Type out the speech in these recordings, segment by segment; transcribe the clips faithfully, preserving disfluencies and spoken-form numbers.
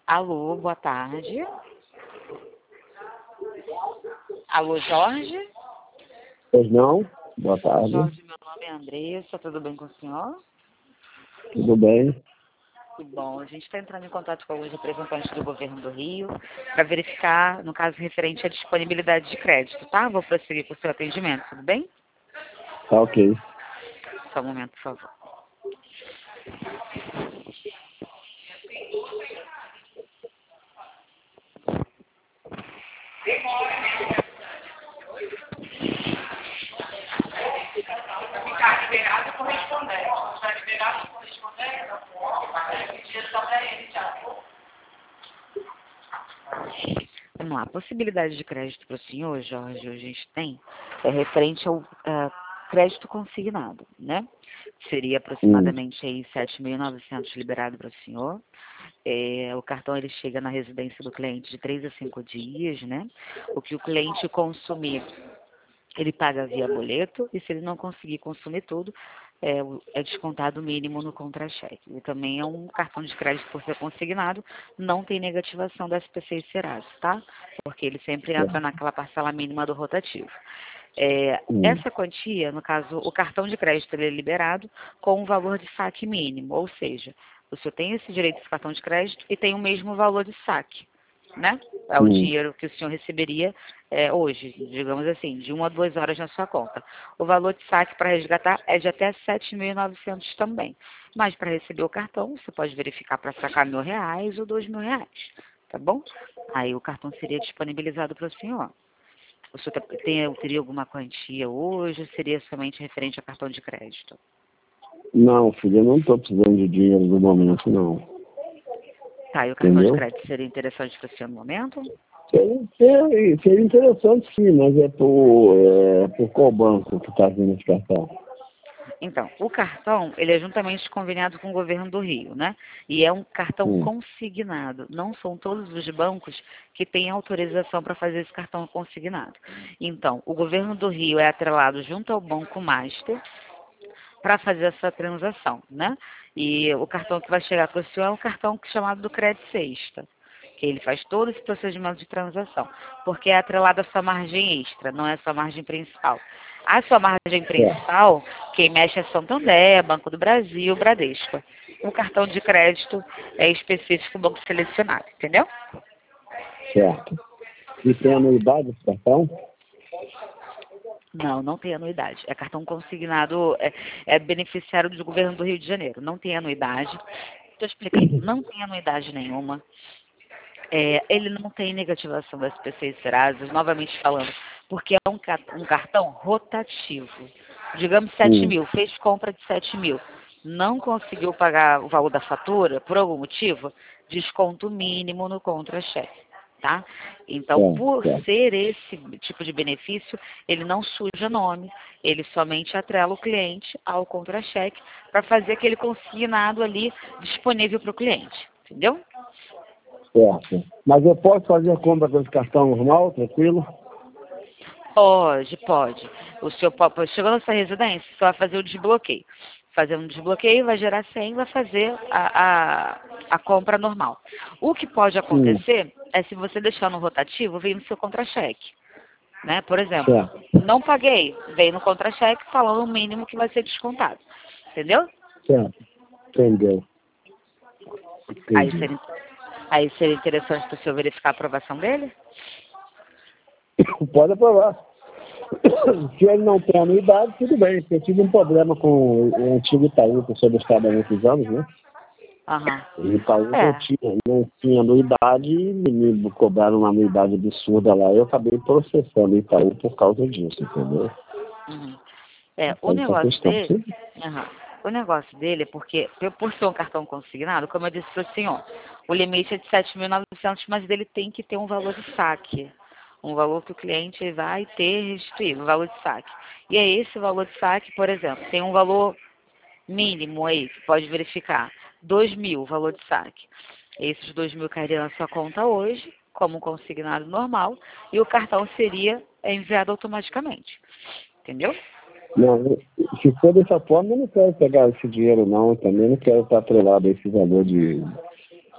Alô, boa tarde. Alô, Jorge? Pois não? Boa tarde. Jorge, meu nome é Andressa, tudo bem com o senhor? Tudo bem? Que bom. A gente está entrando em contato com alguns representantes do governo do Rio para verificar, no caso referente à disponibilidade de crédito, tá? Vou prosseguir com o seu atendimento, tudo bem? Tá ok. Só um momento, por favor. Ficar liberado e correspondente. Está liberado e correspondente, só para ele já. Vamos lá, a possibilidade de crédito para o senhor, Jorge, hoje a gente tem, é referente ao uh, crédito consignado, né? Seria aproximadamente aí sete mil e novecentos liberado para o senhor. É, o cartão ele chega na residência do cliente de três a cinco dias, né? O que o cliente consumir, ele paga via boleto, e se ele não conseguir consumir tudo, é, é descontado o mínimo no contra-cheque. E também é um cartão de crédito por ser consignado, não tem negativação da S P C e Serasa, tá? Porque ele sempre entra naquela parcela mínima do rotativo. É, Hum. essa quantia, no caso, o cartão de crédito ele é liberado com um valor de saque mínimo, ou seja, o senhor tem esse direito desse cartão de crédito e tem o mesmo valor de saque, né? É o Hum. dinheiro que o senhor receberia é, hoje, digamos assim, de uma a duas horas na sua conta. O valor de saque para resgatar é de até sete mil e novecentos também. Mas para receber o cartão, você pode verificar para sacar mil reais ou dois mil reais, tá bom? Aí o cartão seria disponibilizado para o senhor. O senhor tem, teria alguma quantia hoje ou seria somente referente a cartão de crédito? Não, filho, eu não estou precisando de dinheiro no momento, não. Tá, e o cartão Entendeu? de crédito seria interessante para o senhor no momento? Seria, seria, seria interessante sim, mas é por, é, por qual banco que está vindo esse cartão? Então, o cartão, ele é juntamente conveniado com o governo do Rio, né? E é um cartão Hum. consignado. Não são todos os bancos que têm autorização para fazer esse cartão consignado. Então, o governo do Rio é atrelado junto ao Banco Master para fazer essa transação, né? E o cartão que vai chegar para o senhor é um cartão chamado do Crédito Sexta, que ele faz todo esse procedimento de transação, porque é atrelado à sua margem extra, não é a sua margem principal. A sua margem principal, quem mexe é Santander, Banco do Brasil, Bradesco. O cartão de crédito é específico do banco selecionado, entendeu? Certo. E tem anuidade esse cartão? Não, não tem anuidade. É cartão consignado, é, é beneficiário do governo do Rio de Janeiro. Não tem anuidade. Estou explicando, não tem anuidade nenhuma. É, ele não tem negativação do S P C e Serasa, novamente falando, porque é um, um cartão rotativo. Digamos sete Hum. mil, fez compra de sete mil, não conseguiu pagar o valor da fatura, por algum motivo, desconto mínimo no contra-cheque, tá? Então, É, por certo. ser esse tipo de benefício, ele não suja nome, ele somente atrela o cliente ao contra-cheque para fazer aquele consignado ali disponível para o cliente, entendeu? Certo. Mas eu posso fazer a compra com esse cartão normal, tranquilo? Pode, pode. O senhor pode, chegou na sua residência, você vai fazer o desbloqueio. Fazendo o desbloqueio, vai gerar senha, vai fazer a, a, a compra normal. O que pode acontecer hum. é se você deixar no rotativo, vem no seu contra-cheque. Né? Por exemplo, Certo. não paguei, vem no contra-cheque falando o mínimo que vai ser descontado. Entendeu? Certo. Entendeu. Aí Entendi. seria, aí seria interessante para o senhor verificar a aprovação dele? Pode aprovar. Se ele não tem anuidade, tudo bem. Eu tive um problema com o antigo Itaú, que eu sou do Estado há muitos anos, né? Aham. O Itaú É. não tinha, não tinha anuidade e me cobraram uma anuidade absurda lá. Eu acabei processando o Itaú por causa disso, entendeu? Uhum. É, Então, o essa negócio questão. dele, aham, o negócio dele é porque, por por ser um cartão consignado, como eu disse para o senhor, o limite é de sete mil e novecentos, mas ele tem que ter um valor de saque. Um valor que o cliente vai ter restituído, um valor de saque. E é esse valor de saque, por exemplo, tem um valor mínimo aí, que pode verificar, dois mil, valor de saque. Esses dois mil cairiam na sua conta hoje, como um consignado normal, e o cartão seria enviado automaticamente. Entendeu? Não, se for dessa forma, eu não quero pegar esse dinheiro, não. Eu também não quero estar atrelado a esse valor de,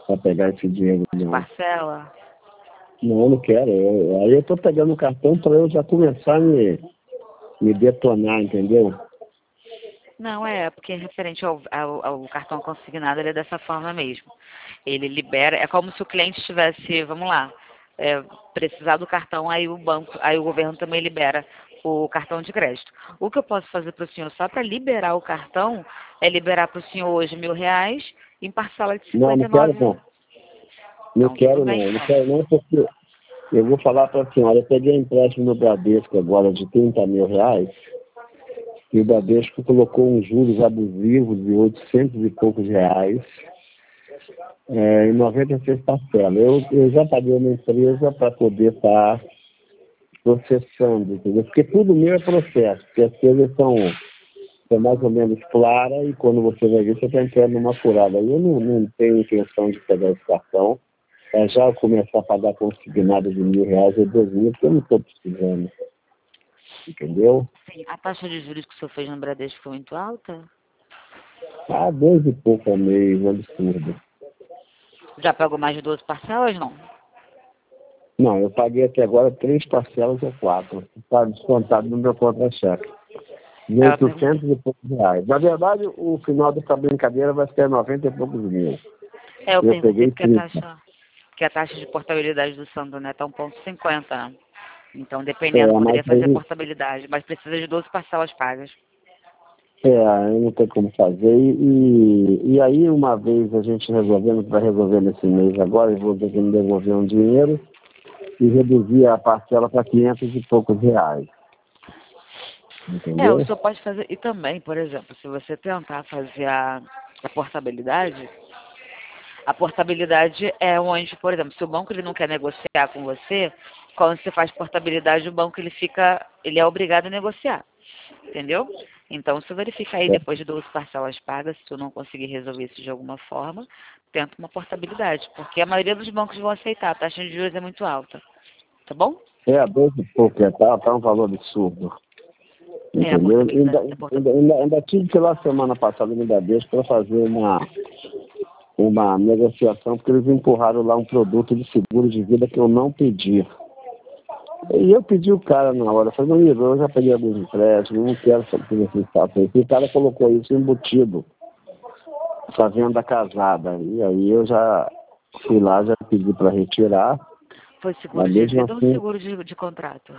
para pegar esse dinheiro. De parcela? Não, eu não quero. Eu, aí eu tô pegando o cartão para eu já começar a me, me detonar, entendeu? Não, é, porque referente ao, ao, ao cartão consignado, ele é dessa forma mesmo. Ele libera, é como se o cliente tivesse, vamos lá, é, precisar do cartão, aí o banco, aí o governo também libera o cartão de crédito. O que eu posso fazer para o senhor só para liberar o cartão é liberar para o senhor hoje mil reais em parcela de Não, cinquenta não e quero nove. não. Não Então, quero tudo não. bem, Não então. quero não porque eu vou falar para a senhora, eu peguei um empréstimo no Bradesco agora de trinta mil reais e o Bradesco colocou uns juros abusivos de oitocentos e poucos reais é, em noventa e seis parcelas. Eu, eu já paguei uma empresa para poder estar tá processando, entendeu? Porque tudo meu é processo, porque as coisas são, são mais ou menos claras e quando você vai ver, você está entrando numa furada. Eu não, não tenho intenção de pegar esse cartão. É já eu começar a pagar consignado de mil reais ou dois mil, porque eu não estou precisando. Entendeu? Sim, a taxa de juros que o senhor fez no Bradesco foi muito alta? Ah, dois e pouco ao mês, um absurdo. Já pagou mais de doze parcelas, não? Não, eu paguei até agora três parcelas ou quatro. Está descontado no meu contra-cheque. De Ela perguntou. oitocentos e poucos reais. Na verdade, o final dessa brincadeira vai ser noventa e poucos mil. É, eu Eu perguntei peguei porque a trinta. taxa, porque a taxa de portabilidade do Santander está um ponto cinquenta, né? Então, É, dependendo, mas poderia fazer aí, portabilidade, mas precisa de doze parcelas pagas. é, aí não tem como fazer. E, e aí, uma vez a gente resolvendo, vai resolver nesse mês agora, eu vou ter que me devolver um dinheiro e reduzir a parcela para quinhentos e poucos reais. É, o Entendeu? senhor pode fazer, e também, por exemplo, se você tentar fazer a, a portabilidade, a portabilidade é onde, por exemplo, se o banco ele não quer negociar com você, quando você faz portabilidade, o banco ele fica, ele é obrigado a negociar, entendeu? Então, você verifica aí, É, depois de doze parcelas pagas, se tu não conseguir resolver isso de alguma forma, tenta uma portabilidade, porque a maioria dos bancos vão aceitar, a taxa de juros é muito alta, tá bom? é dois e pouco, é, tá, tá um valor absurdo. É, a Entendeu? Ainda, portabilidade, a ainda, portabilidade. ainda, ainda tive que ir lá semana passada no Bradesco para fazer uma, uma negociação, porque eles empurraram lá um produto de seguro de vida que eu não pedi. E eu pedi o cara na hora, eu falei, meu amigo, eu já peguei alguns empréstimos, não quero saber que você faça isso. E o cara colocou isso embutido, essa venda casada. E aí eu já fui lá, já pedi para retirar, Foi seguro mas de mesmo vida ou assim, seguro de, de contrato?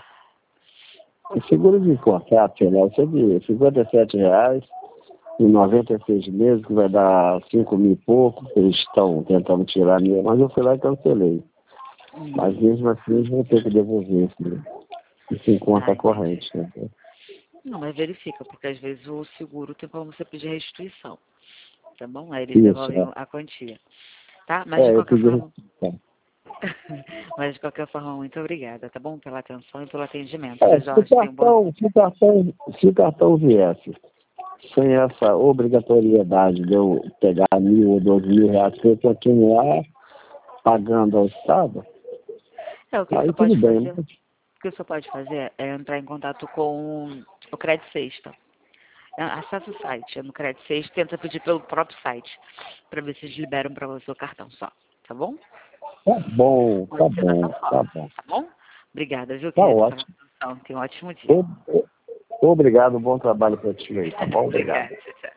o seguro de contrato, sei lá, eu sei de cinquenta e sete reais, em noventa e seis meses, que vai dar cinco mil e pouco, que eles estão tentando tirar minha, mas eu fui lá e cancelei. Mas Hum. mesmo assim, eles vão ter que devolver isso, isso em Ah, conta entendi. corrente. Né? Não, mas verifica, porque às vezes o seguro tem como você pedir restituição, tá bom? Aí eles Isso, devolvem é. a quantia, tá? Mas de É, eu qualquer pedi forma, restituição. mas de qualquer forma, muito obrigada, tá bom? Pela atenção e pelo atendimento. É, Seu se o Jorge, tenha um bom dia. cartão, se o cartão, se o cartão viesse sem essa obrigatoriedade de eu pegar mil ou dois mil reais para eu continuar pagando ao Estado, É, o que o aí senhor tudo pode bem. fazer, Né? o que o senhor pode fazer é entrar em contato com o Crédito Sexta. É, acessa o site, é no Crédito Sexta, tenta pedir pelo próprio site, para ver se eles liberam para você o cartão só, tá bom? Tá bom, tá Pode ser dessa bom, tá forma, bom. tá bom? Obrigada, viu, Tá querido, pela ótimo. atenção. Tenha um ótimo dia. O- Obrigado, bom trabalho para ti aí, tá bom? Obrigado. Obrigada, tchau, tchau.